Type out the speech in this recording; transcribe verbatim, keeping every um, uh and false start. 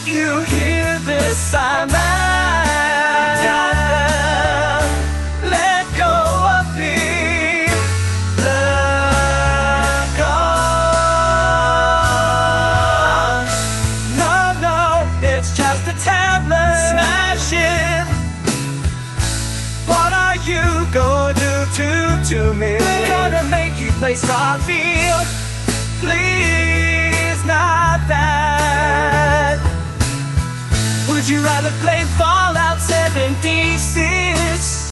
You hear this, I'm out. Let go of me. Let go. No, no, it's just a tablet. Smash it. What are you gonna do to me? We're gonna make you play Starfield. Please, not that. Would you rather play Fallout seventeen